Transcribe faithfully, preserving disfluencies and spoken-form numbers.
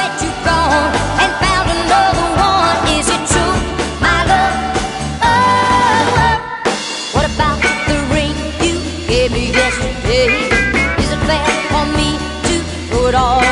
that you've gone and found another one. Is it true, my love? Oh, oh. What about the ring you gave me yesterday? Is it fair for me to throw it all